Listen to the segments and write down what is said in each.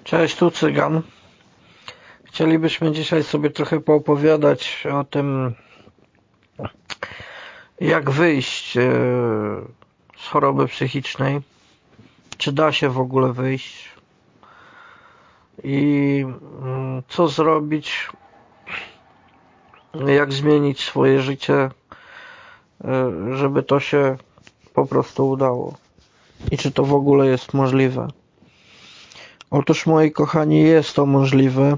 Cześć, tu Cygan. Chcielibyśmy dzisiaj sobie trochę poopowiadać o tym, jak wyjść z choroby psychicznej, czy da się w ogóle wyjść i co zrobić, jak zmienić swoje życie, żeby to się po prostu udało i czy to w ogóle jest możliwe. Otóż, moi kochani, jest to możliwe.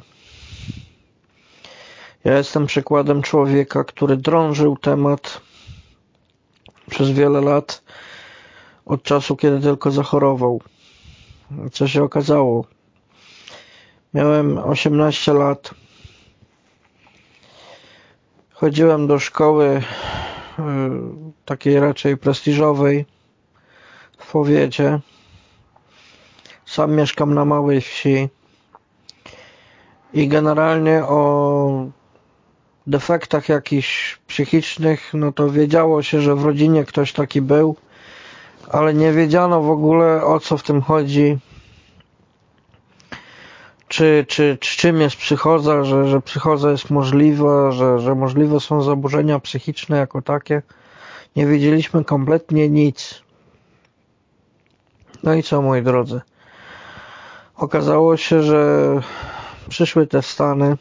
Ja jestem przykładem człowieka, który drążył temat przez wiele lat, od czasu, kiedy tylko zachorował. Co się okazało? Miałem 18 lat. Chodziłem do szkoły takiej raczej prestiżowej w powiecie. Sam mieszkam na małej wsi i generalnie o defektach jakichś psychicznych, no to wiedziało się, że w rodzinie ktoś taki był, ale nie wiedziano w ogóle, o co w tym chodzi, czy czym jest psychoza, że psychoza jest możliwa, że możliwe są zaburzenia psychiczne jako takie. Nie wiedzieliśmy kompletnie nic. No i co, moi drodzy? Okazało się, że przyszły te stany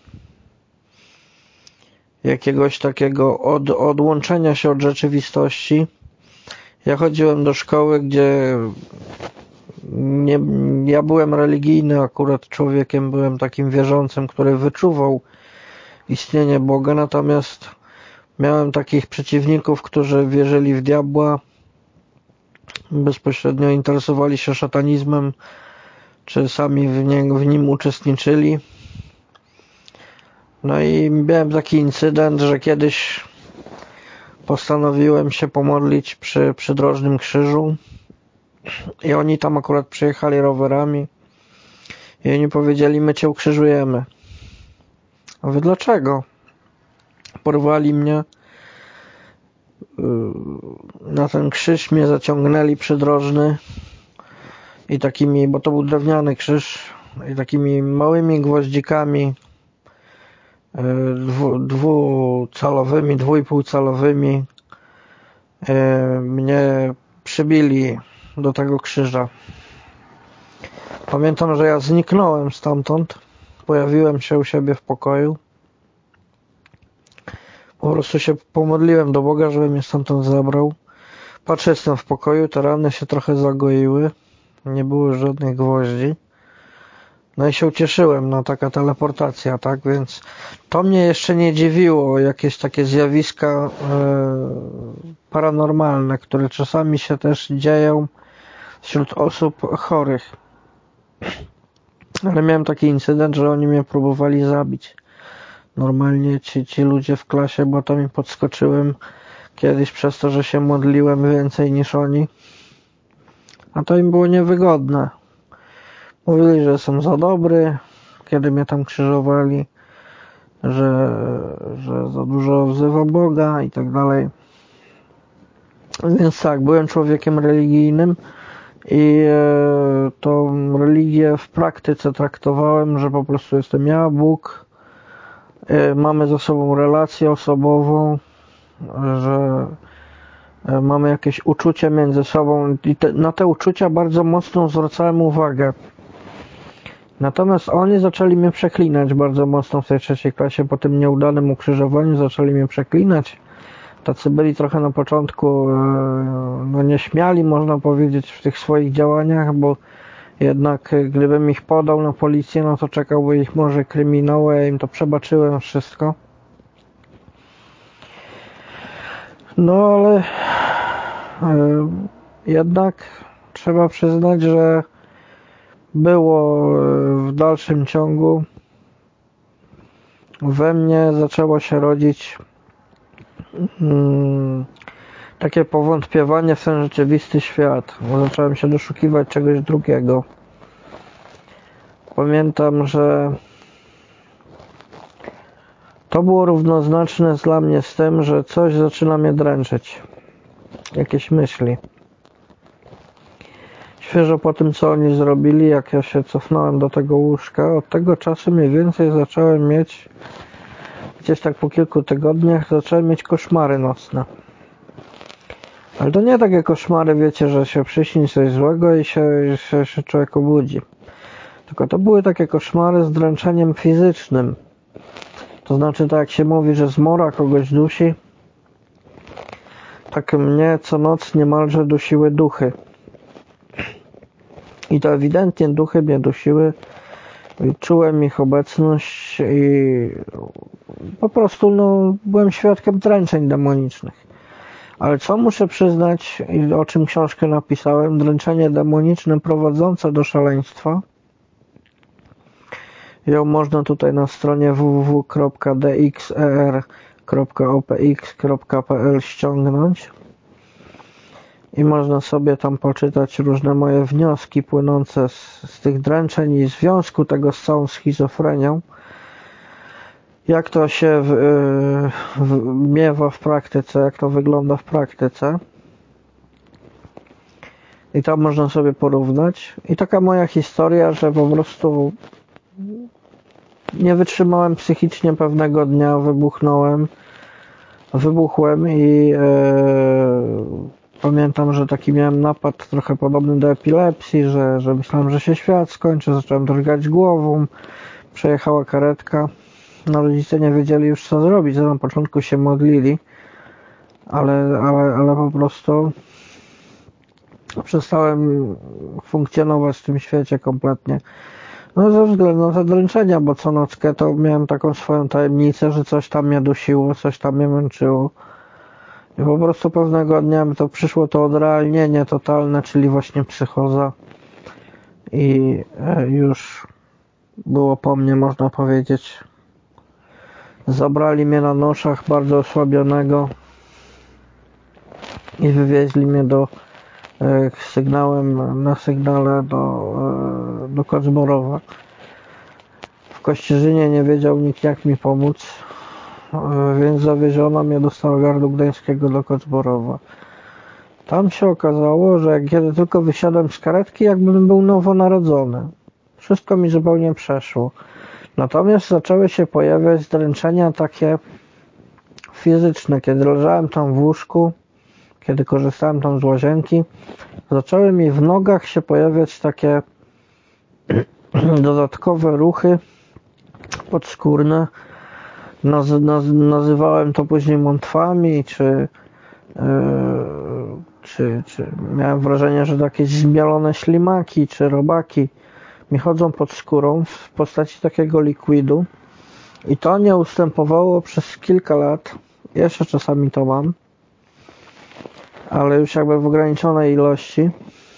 jakiegoś takiego odłączenia się od rzeczywistości. Ja chodziłem do szkoły, gdzie ja byłem religijny, akurat człowiekiem byłem takim wierzącym, który wyczuwał istnienie Boga, natomiast miałem takich przeciwników, którzy wierzyli w diabła, bezpośrednio interesowali się szatanizmem, czy sami w nim uczestniczyli. No i miałem taki incydent, że kiedyś postanowiłem się pomodlić przy przydrożnym krzyżu i oni tam akurat przyjechali rowerami i oni powiedzieli: my cię ukrzyżujemy. A wy dlaczego? Porwali mnie na ten krzyż, mnie zaciągnęli przydrożny i takimi, bo to był drewniany krzyż, i takimi małymi gwoździkami dwucalowymi, 2,5-calowymi mnie przybili do tego krzyża. Pamiętam, że ja zniknąłem stamtąd, pojawiłem się u siebie w pokoju. Po prostu się pomodliłem do Boga, żeby mnie stamtąd zabrał. Patrzę, jestem w pokoju, te rany się trochę zagoiły, nie było żadnych gwoździ. No i się ucieszyłem, no taka teleportacja, tak? Więc to mnie jeszcze nie dziwiło, jakieś takie zjawiska paranormalne, które czasami się też dzieją wśród osób chorych. Ale miałem taki incydent, że oni mnie próbowali zabić. Normalnie ci ludzie w klasie, bo to mi podskoczyłem kiedyś przez to, że się modliłem więcej niż oni. A to im było niewygodne. Mówili, że jestem za dobry, kiedy mnie tam krzyżowali, że za dużo wzywa Boga i tak dalej. Więc tak, byłem człowiekiem religijnym i tą religię w praktyce traktowałem, że po prostu jestem ja, Bóg, mamy ze sobą relację osobową, że mamy jakieś uczucie między sobą i na te uczucia bardzo mocno zwracałem uwagę. Natomiast oni zaczęli mnie przeklinać bardzo mocno w tej 3. klasie. Po tym nieudanym ukrzyżowaniu zaczęli mnie przeklinać. Tacy byli trochę na początku no nieśmiali, można powiedzieć, w tych swoich działaniach, bo jednak gdybym ich podał na policję, no to czekałby ich może kryminał, ja im to przebaczyłem wszystko. No ale jednak trzeba przyznać, że było w dalszym ciągu we mnie zaczęło się rodzić takie powątpiewanie w ten rzeczywisty świat, bo zacząłem się doszukiwać czegoś drugiego. Pamiętam, że to było równoznaczne dla mnie z tym, że coś zaczyna mnie dręczyć. Jakieś myśli. świeżo po tym, co oni zrobili, jak ja się cofnąłem do tego łóżka, od tego czasu mniej więcej zacząłem mieć, gdzieś tak po kilku tygodniach, zacząłem mieć koszmary nocne. Ale to nie takie koszmary, wiecie, że się przyśni coś złego i się człowiek obudzi. Tylko to były takie koszmary z dręczeniem fizycznym. To znaczy, tak jak się mówi, że zmora kogoś dusi, tak mnie co noc niemalże dusiły duchy. I to ewidentnie duchy mnie dusiły. I czułem ich obecność i po prostu byłem świadkiem dręczeń demonicznych. Ale co muszę przyznać, i o czym książkę napisałem, dręczenie demoniczne prowadzące do szaleństwa. Ją można tutaj na stronie www.dxer.opx.pl ściągnąć i można sobie tam poczytać różne moje wnioski płynące z tych dręczeń i związku tego z całą schizofrenią. Jak to się miewa w praktyce, jak to wygląda w praktyce. I tam można sobie porównać. I taka moja historia, że po prostu nie wytrzymałem psychicznie pewnego dnia, wybuchłem i pamiętam, że taki miałem napad trochę podobny do epilepsji, że myślałem, że się świat skończy, zacząłem drgać głową, przejechała karetka. No rodzice nie wiedzieli już co zrobić, na początku się modlili, ale po prostu przestałem funkcjonować w tym świecie kompletnie. No ze względu na te dręczenia, bo co nockę to miałem taką swoją tajemnicę, że coś tam mnie dusiło, coś tam mnie męczyło. I po prostu pewnego dnia mi to przyszło to odrealnienie totalne, czyli właśnie psychoza. I już było po mnie, można powiedzieć. Zabrali mnie na noszach bardzo osłabionego i wywieźli mnie na sygnale do Kocborowa. W Kościerzynie nie wiedział nikt jak mi pomóc, więc zawieziono mnie do Starogardu Gdańskiego do Kocborowa. Tam się okazało, że kiedy tylko wysiadłem z karetki, jakbym był nowonarodzony. Wszystko mi zupełnie przeszło. Natomiast zaczęły się pojawiać zdręczenia takie fizyczne. Kiedy leżałem tam w łóżku, kiedy korzystałem tam z łazienki, zaczęły mi w nogach się pojawiać takie dodatkowe ruchy podskórne. Nazywałem to później mątwami, czy miałem wrażenie, że jakieś zmielone ślimaki, czy robaki mi chodzą pod skórą w postaci takiego likwidu i to nie ustępowało przez kilka lat. Jeszcze czasami to mam, ale już jakby w ograniczonej ilości.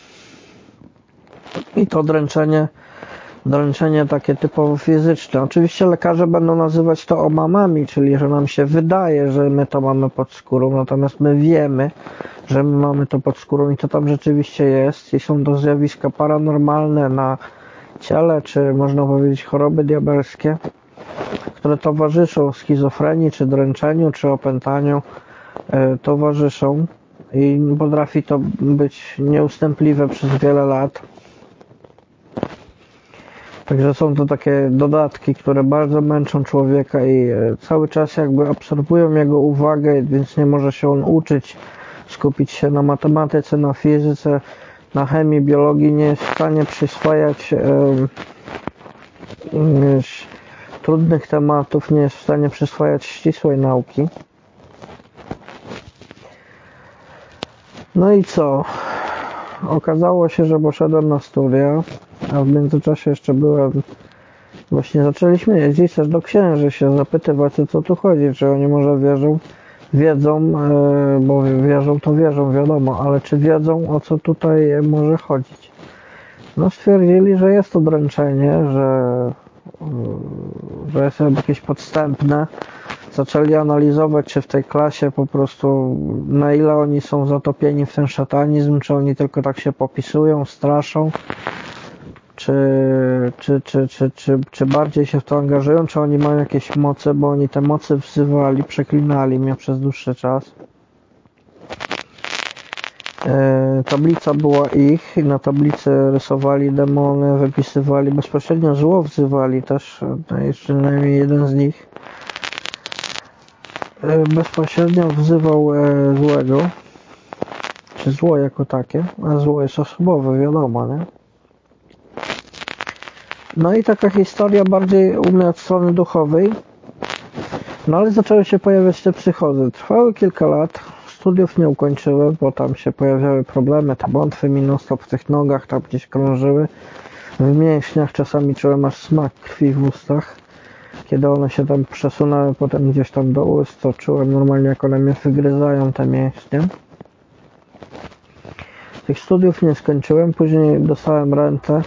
I to dręczenie takie typowo fizyczne. Oczywiście lekarze będą nazywać to omamami, czyli że nam się wydaje, że my to mamy pod skórą, natomiast my wiemy, że my mamy to pod skórą i to tam rzeczywiście jest i są to zjawiska paranormalne na ciele, czy można powiedzieć choroby diabelskie, które towarzyszą schizofrenii, czy dręczeniu, czy opętaniu, towarzyszą i potrafi to być nieustępliwe przez wiele lat. Także są to takie dodatki, które bardzo męczą człowieka i cały czas jakby absorbują jego uwagę, więc nie może się on uczyć, skupić się na matematyce, na fizyce, na chemii, biologii, nie jest w stanie przyswajać trudnych tematów, nie jest w stanie przyswajać ścisłej nauki. No i co? Okazało się, że poszedłem na studia, a w międzyczasie jeszcze właśnie zaczęliśmy jeździć też do księży się zapytywać, o co tu chodzi, czy oni może wiedzą, bo wierzą, wiadomo, ale czy wiedzą, o co tutaj może chodzić. No stwierdzili, że jest to dręczenie, że jest jakieś podstępne. Zaczęli analizować, czy w tej klasie po prostu, na ile oni są zatopieni w ten szatanizm, czy oni tylko tak się popisują, straszą, czy bardziej się w to angażują, czy oni mają jakieś moce, bo oni te moce wzywali, przeklinali mnie przez dłuższy czas. Tablica była ich i na tablicy rysowali demony, wypisywali, bezpośrednio zło wzywali też, jeszcze najmniej jeden z nich bezpośrednio wzywał złego, czy zło jako takie, a zło jest osobowe, wiadomo, nie? No i taka historia bardziej u mnie od strony duchowej, no ale zaczęły się pojawiać te psychozy. Trwały kilka lat, studiów nie ukończyłem, bo tam się pojawiały problemy, te bątwy mi non-stop w tych nogach tam gdzieś krążyły, w mięśniach czasami czułem aż smak krwi w ustach. Kiedy one się tam przesunęły potem gdzieś tam do ust, to czułem normalnie, jak one mnie wygryzają, te mięśnie. Tych studiów nie skończyłem, później dostałem rentę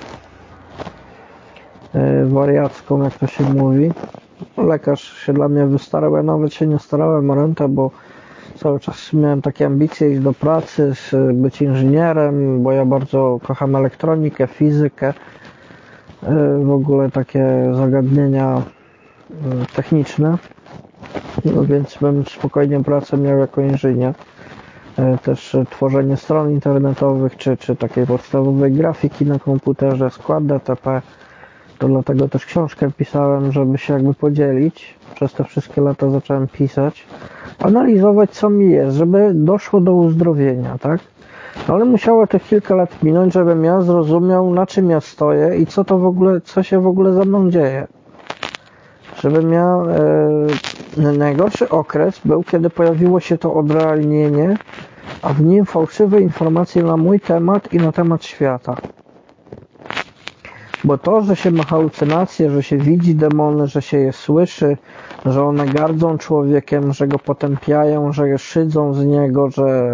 wariacką, jak to się mówi. Lekarz się dla mnie wystarał, ja nawet się nie starałem o rentę, bo cały czas miałem takie ambicje iść do pracy, być inżynierem, bo ja bardzo kocham elektronikę, fizykę, w ogóle takie zagadnienia techniczne, no więc bym spokojnie pracę miał jako inżynier. Też tworzenie stron internetowych, czy takiej podstawowej grafiki na komputerze, skład DTP. To dlatego też książkę pisałem, żeby się jakby podzielić. Przez te wszystkie lata zacząłem pisać, analizować, co mi jest, żeby doszło do uzdrowienia, tak? No ale musiało tych kilka lat minąć, żebym ja zrozumiał, na czym ja stoję i co to w ogóle, co się w ogóle ze mną dzieje. Żebym miał najgorszy okres był, kiedy pojawiło się to odrealnienie, a w nim fałszywe informacje na mój temat i na temat świata. Bo to, że się ma halucynacje, że się widzi demony, że się je słyszy, że one gardzą człowiekiem, że go potępiają, że je szydzą z niego,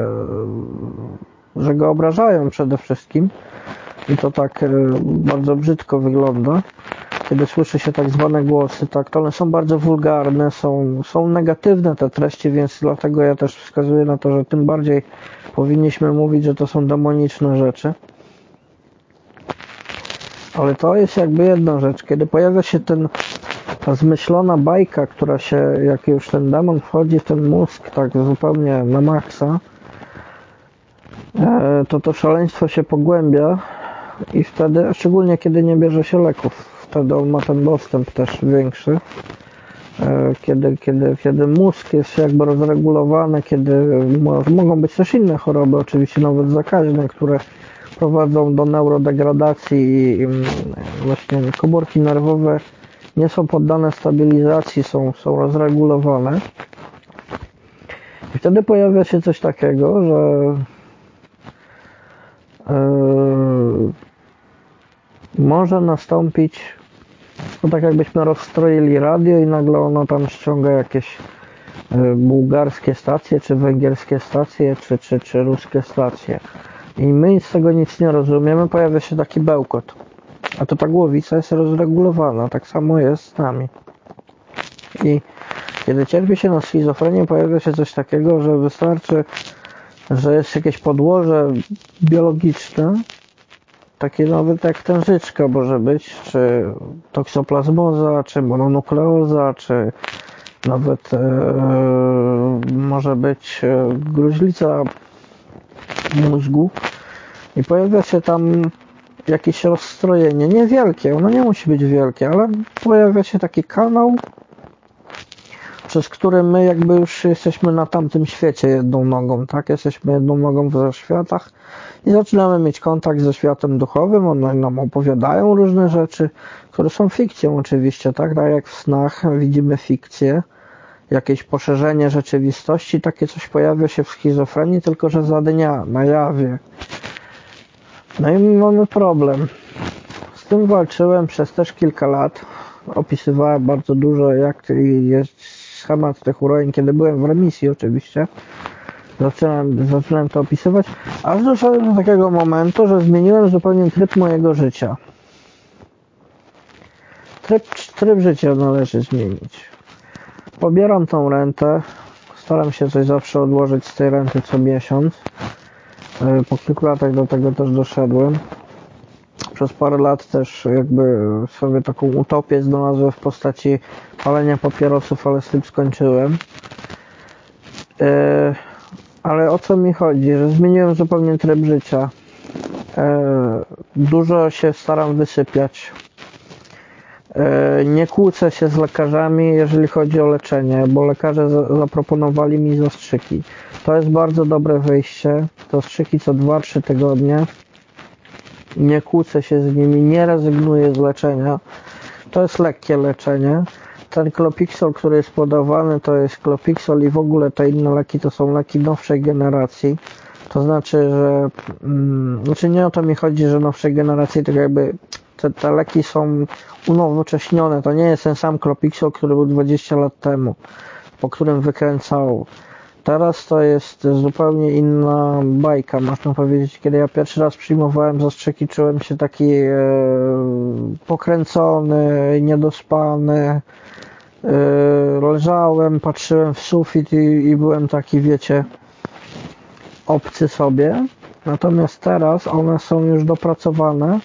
że go obrażają przede wszystkim. I to tak bardzo brzydko wygląda. Kiedy słyszy się tak zwane głosy, tak, to one są bardzo wulgarne, są negatywne te treści, więc dlatego ja też wskazuję na to, że tym bardziej powinniśmy mówić, że to są demoniczne rzeczy. Ale to jest jakby jedna rzecz. Kiedy pojawia się ta zmyślona bajka, która się, jak już ten demon wchodzi w ten mózg tak zupełnie na maksa, to szaleństwo się pogłębia i wtedy, szczególnie kiedy nie bierze się leków, wtedy on ma ten dostęp też większy. Kiedy mózg jest jakby rozregulowany, kiedy mogą być też inne choroby, oczywiście nawet zakaźne, które prowadzą do neurodegradacji i właśnie komórki nerwowe nie są poddane stabilizacji, są rozregulowane. I wtedy pojawia się coś takiego, że może nastąpić, no tak jakbyśmy rozstroili radio i nagle ono tam ściąga jakieś bułgarskie stacje, czy węgierskie stacje, czy ruskie stacje. I my z tego nic nie rozumiemy, pojawia się taki bełkot. A to ta głowica jest rozregulowana, tak samo jest z nami. I kiedy cierpi się na schizofrenię, pojawia się coś takiego, że wystarczy, że jest jakieś podłoże biologiczne, takie nawet jak tężyczka może być, czy toksoplazmoza, czy mononukleoza, czy nawet może być gruźlica mózgu i pojawia się tam jakieś rozstrojenie, niewielkie, ono nie musi być wielkie, ale pojawia się taki kanał, przez który my jakby już jesteśmy na tamtym świecie jedną nogą, tak? Jesteśmy jedną nogą w zaświatach i zaczynamy mieć kontakt ze światem duchowym, one nam opowiadają różne rzeczy, które są fikcją oczywiście, tak? Tak jak w snach widzimy fikcję, jakieś poszerzenie rzeczywistości, takie coś pojawia się w schizofrenii, tylko że za dnia, na jawie. No i mamy problem. Z tym walczyłem przez też kilka lat. Opisywałem bardzo dużo, jak jest schemat tych urojeń, kiedy byłem w remisji oczywiście. Zaczynałem to opisywać, aż doszedłem do takiego momentu, że zmieniłem zupełnie tryb mojego życia. Tryb życia należy zmienić. Pobieram tą rentę, staram się coś zawsze odłożyć z tej renty co miesiąc. Po kilku latach do tego też doszedłem. Przez parę lat też jakby sobie taką utopię znalazłem w postaci palenia papierosów, ale z tym skończyłem. Ale o co mi chodzi? Że zmieniłem zupełnie tryb życia. Dużo się staram wysypiać. Nie kłócę się z lekarzami, jeżeli chodzi o leczenie, bo lekarze zaproponowali mi zastrzyki. To jest bardzo dobre wyjście. Zastrzyki co 2-3 tygodnie. Nie kłócę się z nimi, nie rezygnuję z leczenia. To jest lekkie leczenie. Ten Clopixol, który jest podawany, to jest Clopixol i w ogóle te inne leki to są leki nowszej generacji. To znaczy, że znaczy nie o to mi chodzi, że nowszej generacji, tylko jakby te leki są unowocześnione. To nie jest ten sam Clopixol, który był 20 lat temu, po którym wykręcało. Teraz to jest zupełnie inna bajka, można powiedzieć. Kiedy ja pierwszy raz przyjmowałem zastrzyki, czułem się taki pokręcony, niedospany. Leżałem, patrzyłem w sufit i byłem taki, wiecie, obcy sobie. Natomiast teraz one są już dopracowane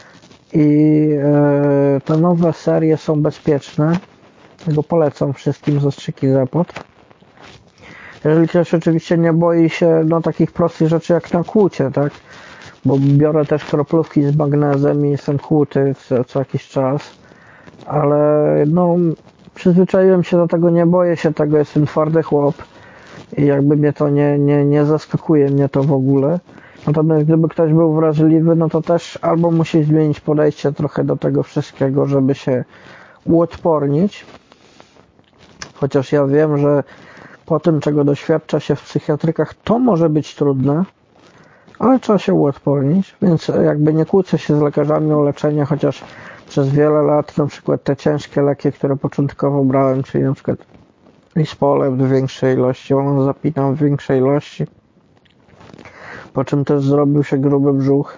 i te nowe serie są bezpieczne. Tego polecam wszystkim zastrzyki Zepot. Jeżeli ktoś oczywiście nie boi się takich prostych rzeczy jak na kłucie, tak? Bo biorę też kroplówki z magnezem i jestem kłuty co jakiś czas. Ale przyzwyczaiłem się do tego, nie boję się tego, jestem twardy chłop i jakby mnie to nie zaskakuje mnie to w ogóle. Natomiast gdyby ktoś był wrażliwy, no to też albo musi zmienić podejście trochę do tego wszystkiego, żeby się uodpornić. Chociaż ja wiem, że po tym, czego doświadcza się w psychiatrykach, to może być trudne, ale trzeba się uodpornić, więc jakby nie kłócę się z lekarzami o leczenie, chociaż przez wiele lat na przykład te ciężkie leki, które początkowo brałem, czyli na przykład Lispolem w większej ilości, zapinam w większej ilości, po czym też zrobił się gruby brzuch,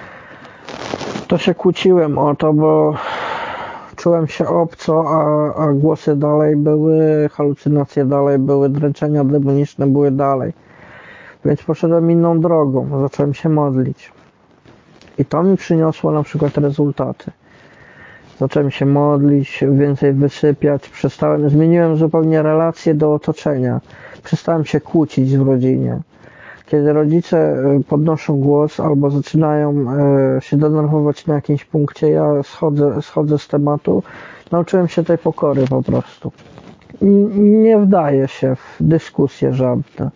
to się kłóciłem o to, bo czułem się obco, a głosy dalej były, halucynacje dalej były, dręczenia demoniczne były dalej. Więc poszedłem inną drogą, zacząłem się modlić. I to mi przyniosło na przykład rezultaty. Zacząłem się modlić, więcej wysypiać, zmieniłem zupełnie relacje do otoczenia. Przestałem się kłócić w rodzinie. Kiedy rodzice podnoszą głos albo zaczynają się denerwować na jakimś punkcie, ja schodzę z tematu. Nauczyłem się tej pokory po prostu. Nie wdaję się w dyskusje żadne.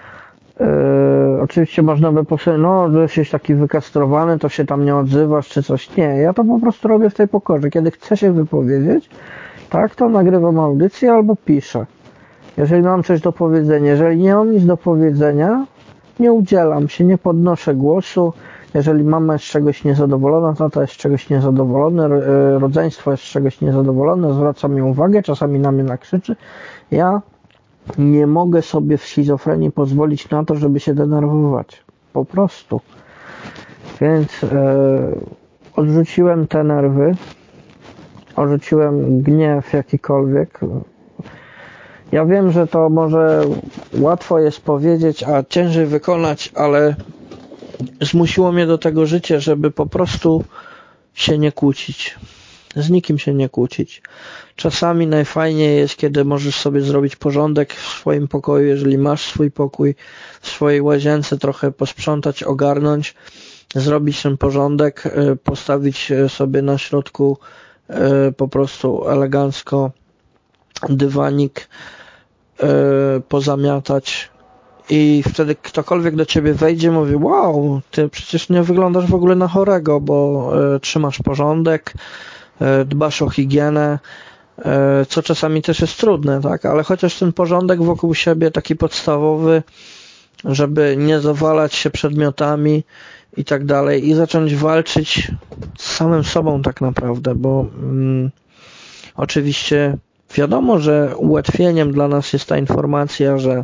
Oczywiście można by powiedzieć, że jesteś taki wykastrowany, to się tam nie odzywasz czy coś. Nie, ja to po prostu robię w tej pokorze. Kiedy chcę się wypowiedzieć, tak, to nagrywam audycję albo piszę. Jeżeli mam coś do powiedzenia, jeżeli nie mam nic do powiedzenia, nie udzielam się, nie podnoszę głosu. Jeżeli mama jest z czegoś niezadowolona, tata jest z czegoś niezadowolony, rodzeństwo jest z czegoś niezadowolone, zwracam mi uwagę, czasami na mnie nakrzyczy. Ja nie mogę sobie w schizofrenii pozwolić na to, żeby się denerwować. Po prostu. Więc odrzuciłem te nerwy, odrzuciłem gniew jakikolwiek. Ja wiem, że to może łatwo jest powiedzieć, a ciężej wykonać, ale zmusiło mnie do tego życie, żeby po prostu się nie kłócić. Z nikim się nie kłócić. Czasami najfajniej jest, kiedy możesz sobie zrobić porządek w swoim pokoju, jeżeli masz swój pokój, w swojej łazience trochę posprzątać, ogarnąć, zrobić ten porządek, postawić sobie na środku po prostu elegancko dywanik, pozamiatać i wtedy ktokolwiek do ciebie wejdzie, mówi: wow, ty przecież nie wyglądasz w ogóle na chorego, bo trzymasz porządek, dbasz o higienę, co czasami też jest trudne, tak? Ale chociaż ten porządek wokół siebie taki podstawowy, żeby nie zawalać się przedmiotami i tak dalej i zacząć walczyć z samym sobą tak naprawdę, bo oczywiście wiadomo, że ułatwieniem dla nas jest ta informacja, że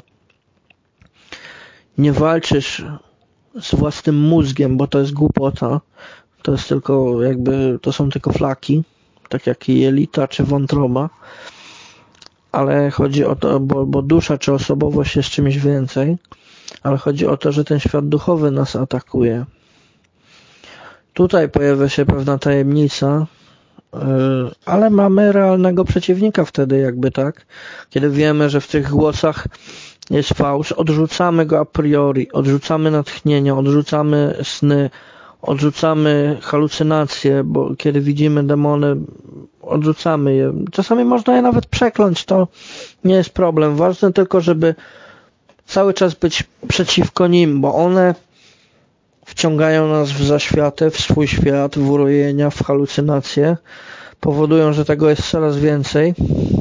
nie walczysz z własnym mózgiem, bo to jest głupota, to jest tylko to są tylko flaki, tak jak jelita czy wątroba, ale chodzi o to, bo dusza czy osobowość jest czymś więcej, ale chodzi o to, że ten świat duchowy nas atakuje. Tutaj pojawia się pewna tajemnica, ale mamy realnego przeciwnika wtedy tak, kiedy wiemy, że w tych głosach jest fałsz, odrzucamy go a priori, odrzucamy natchnienia, odrzucamy sny, odrzucamy halucynacje, bo kiedy widzimy demony, odrzucamy je. Czasami można je nawet przekląć, to nie jest problem. Ważne tylko, żeby cały czas być przeciwko nim, bo one wciągają nas w zaświatę, w swój świat, w urojenia, w halucynacje, powodują, że tego jest coraz więcej,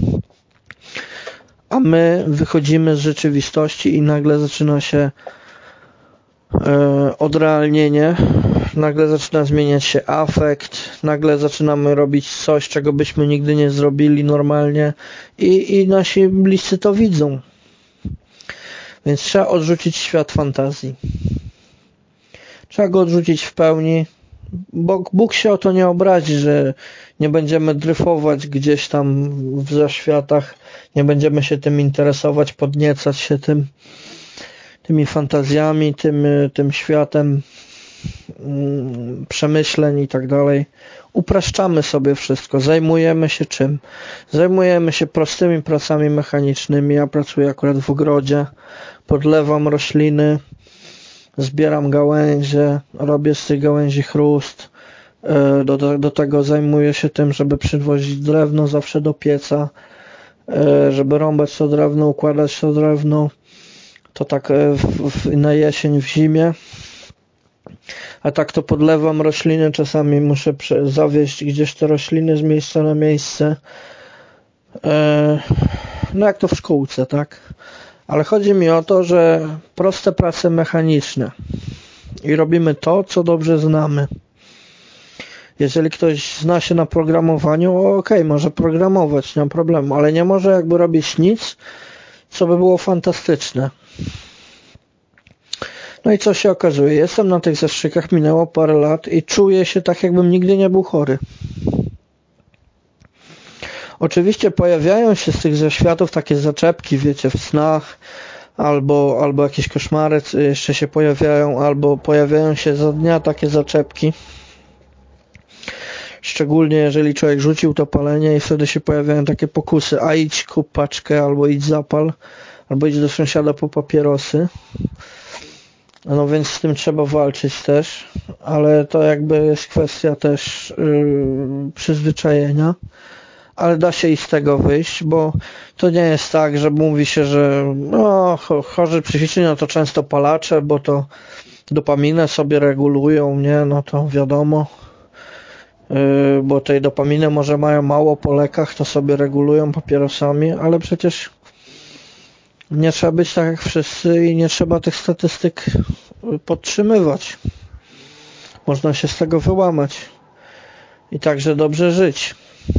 a my wychodzimy z rzeczywistości i nagle zaczyna się odrealnienie, nagle zaczyna zmieniać się afekt, nagle zaczynamy robić coś, czego byśmy nigdy nie zrobili normalnie i nasi bliscy to widzą. Więc trzeba odrzucić świat fantazji. Trzeba go odrzucić w pełni, bo Bóg się o to nie obrazi, że nie będziemy dryfować gdzieś tam w zaświatach, nie będziemy się tym interesować, podniecać się tymi fantazjami, tym światem przemyśleń i tak dalej. Upraszczamy sobie wszystko. Zajmujemy się czym? Zajmujemy się prostymi pracami mechanicznymi. Ja pracuję akurat w ogrodzie, podlewam rośliny, zbieram gałęzie, robię z tych gałęzi chrust. Do tego zajmuję się tym, żeby przywozić drewno zawsze do pieca, żeby rąbać to drewno, układać to drewno. To tak na jesień, w zimie. A tak to podlewam rośliny, czasami muszę zawieźć gdzieś te rośliny z miejsca na miejsce. No jak to w szkółce, tak? Ale chodzi mi o to, że proste prace mechaniczne i robimy to, co dobrze znamy. Jeżeli ktoś zna się na programowaniu, okej, może programować, nie ma problemu, ale nie może jakby robić nic, co by było fantastyczne. No i co się okazuje? Jestem na tych zastrzykach, minęło parę lat i czuję się tak, jakbym nigdy nie był chory. Oczywiście pojawiają się z tych zaświatów takie zaczepki, wiecie, w snach, albo jakieś koszmary jeszcze się pojawiają, albo pojawiają się za dnia takie zaczepki. Szczególnie jeżeli człowiek rzucił to palenie i wtedy się pojawiają takie pokusy, a idź kup paczkę, albo idź zapal, albo idź do sąsiada po papierosy. No więc z tym trzeba walczyć też, ale to jakby jest kwestia też przyzwyczajenia, ale da się i z tego wyjść, bo to nie jest tak, że mówi się, że no, chorzy psychicznie no to często palacze, bo to dopaminę sobie regulują, nie, no to wiadomo, bo tej dopaminy może mają mało po lekach, to sobie regulują papierosami, ale przecież nie trzeba być tak jak wszyscy i nie trzeba tych statystyk podtrzymywać. Można się z tego wyłamać i także dobrze żyć.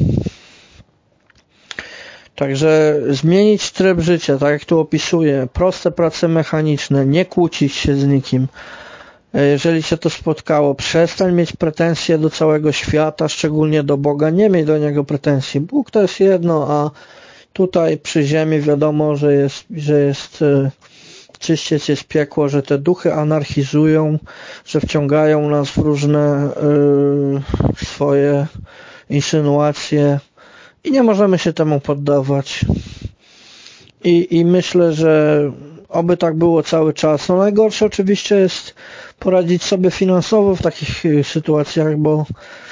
Także zmienić tryb życia, tak jak tu opisuję, proste prace mechaniczne, nie kłócić się z nikim. Jeżeli się to spotkało, przestań mieć pretensje do całego świata, szczególnie do Boga, nie miej do Niego pretensji. Bóg to jest jedno, a tutaj przy ziemi wiadomo, że jest czyściec, jest piekło, że te duchy anarchizują, że wciągają nas w różne swoje insynuacje i nie możemy się temu poddawać. I myślę, że oby tak było cały czas. No najgorsze oczywiście jest poradzić sobie finansowo w takich sytuacjach, bo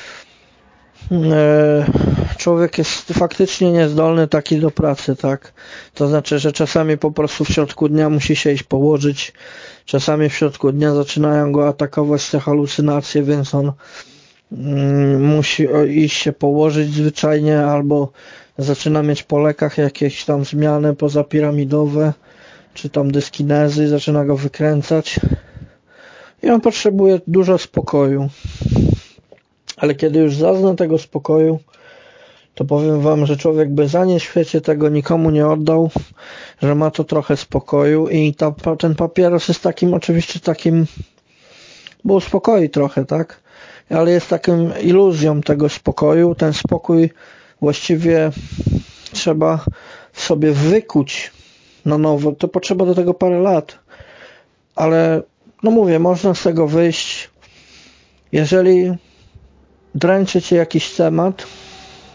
człowiek jest faktycznie niezdolny taki do pracy, tak? To znaczy, że czasami po prostu w środku dnia musi się iść położyć, czasami w środku dnia zaczynają go atakować te halucynacje, więc on musi iść się położyć zwyczajnie, albo zaczyna mieć po lekach jakieś tam zmiany pozapiramidowe, czy tam dyskinezy, zaczyna go wykręcać i on potrzebuje dużo spokoju. Ale kiedy już zazna tego spokoju, to powiem wam, że człowiek by za nie w świecie tego nikomu nie oddał, że ma to trochę spokoju i ten papieros jest takim, oczywiście takim, bo uspokoi trochę, tak? Ale jest taką iluzją tego spokoju. Ten spokój właściwie trzeba sobie wykuć na nowo. To potrzeba do tego parę lat. Ale, no mówię, można z tego wyjść, jeżeli dręczy cię jakiś temat,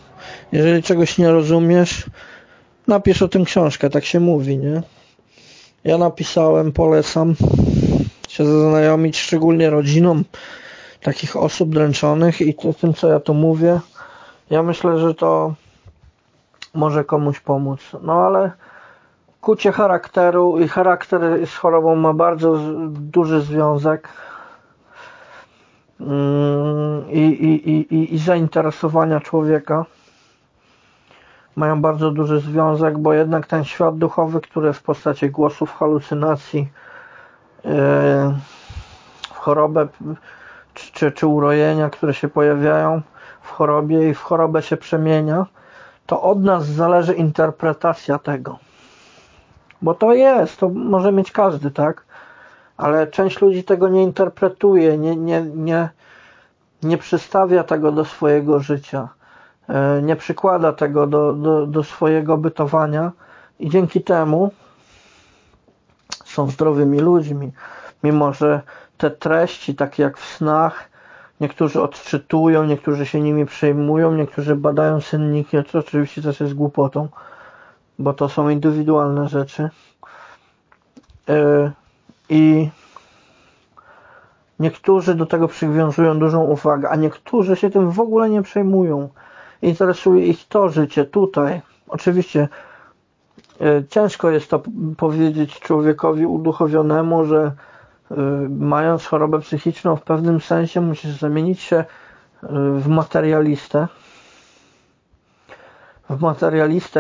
jeżeli czegoś nie rozumiesz, napisz o tym książkę, tak się mówi, nie? Ja napisałem, polecam się zaznajomić, szczególnie rodzinom takich osób dręczonych i tym, co ja tu mówię. Ja myślę, że to może komuś pomóc. No ale kucie charakteru i charakter z chorobą ma bardzo duży związek. I zainteresowania człowieka mają bardzo duży związek, bo jednak ten świat duchowy, który w postaci głosów, halucynacji, w chorobę czy urojenia, które się pojawiają w chorobie i w chorobę się przemienia, to od nas zależy interpretacja tego. Bo to może mieć każdy, tak? Ale część ludzi tego nie interpretuje, nie przystawia tego do swojego życia, nie przykłada tego do swojego bytowania i dzięki temu są zdrowymi ludźmi. Mimo że te treści, takie jak w snach, niektórzy odczytują, niektórzy się nimi przejmują, niektórzy badają senniki, co oczywiście też jest głupotą, bo to są indywidualne rzeczy. I niektórzy do tego przywiązują dużą uwagę, a niektórzy się tym w ogóle nie przejmują. Interesuje ich to życie tutaj. Oczywiście ciężko jest to powiedzieć człowiekowi uduchowionemu, że mając chorobę psychiczną w pewnym sensie musisz zamienić się w materialistę. W materialistę,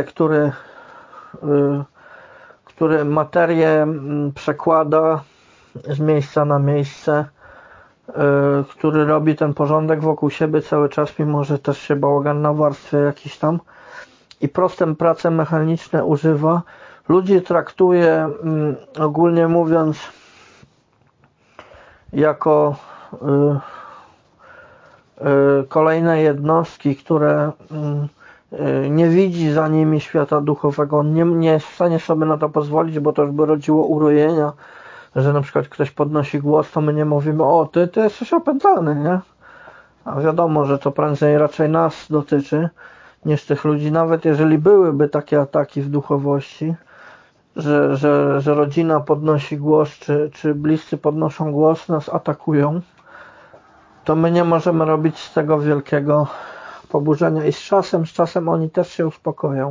który materię przekłada z miejsca na miejsce, który robi ten porządek wokół siebie cały czas, mimo że też się bałagan nawarstwia jakiś tam i proste prace mechaniczne używa. Ludzi traktuje, ogólnie mówiąc, jako kolejne jednostki, które nie widzi za nimi świata duchowego. On nie jest w stanie sobie na to pozwolić, bo to już by rodziło urojenia, że na przykład ktoś podnosi głos, to my nie mówimy, o ty jesteś opętany, nie? A wiadomo, że to prędzej raczej nas dotyczy niż tych ludzi, nawet jeżeli byłyby takie ataki w duchowości, że rodzina podnosi głos, czy bliscy podnoszą głos, nas atakują, to my nie możemy robić z tego wielkiego poburzenia i z czasem oni też się uspokoją.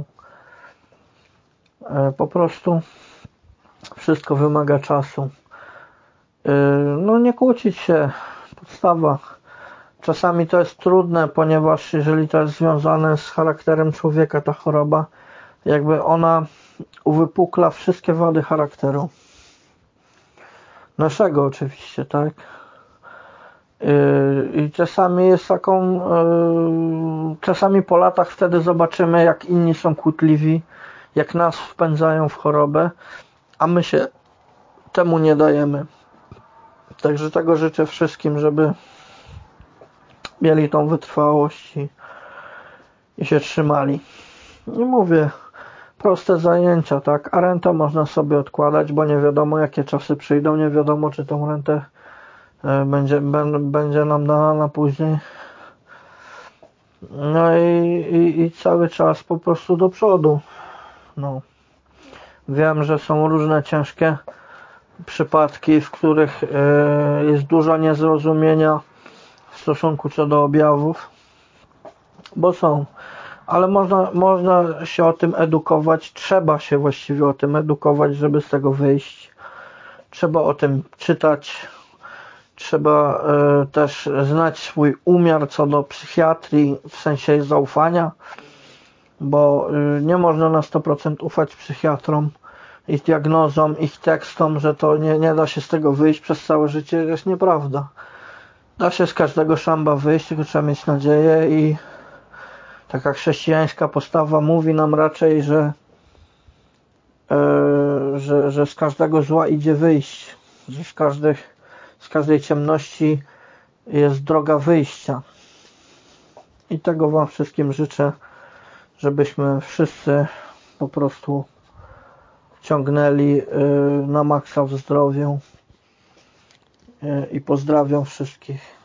Po prostu wszystko wymaga czasu. No nie kłócić się, podstawa. Czasami to jest trudne, ponieważ jeżeli to jest związane z charakterem człowieka, ta choroba, jakby ona uwypukla wszystkie wady charakteru. Naszego oczywiście, tak? I czasami jest taką, czasami po latach wtedy zobaczymy, jak inni są kłótliwi, jak nas wpędzają w chorobę, a my się temu nie dajemy. Także tego życzę wszystkim, żeby mieli tą wytrwałość i się trzymali. I mówię, proste zajęcia, tak? A rentę można sobie odkładać, bo nie wiadomo, jakie czasy przyjdą, nie wiadomo, czy tą rentę będzie nam dana na później. No i cały czas po prostu do przodu. No. Wiem, że są różne ciężkie przypadki, w których jest dużo niezrozumienia w stosunku co do objawów, bo są, ale można się o tym edukować, trzeba się właściwie o tym edukować, żeby z tego wyjść. Trzeba o tym czytać, trzeba też znać swój umiar co do psychiatrii w sensie zaufania, bo nie można na 100% ufać psychiatrom, ich diagnozom, ich tekstom, że to nie da się z tego wyjść przez całe życie, jest nieprawda. Da się z każdego szamba wyjść, tylko trzeba mieć nadzieję i taka chrześcijańska postawa mówi nam raczej, że z każdego zła idzie wyjść, że z każdej ciemności jest droga wyjścia. I tego wam wszystkim życzę, żebyśmy wszyscy po prostu ciągnęli na maksa w zdrowiu i pozdrawiam wszystkich.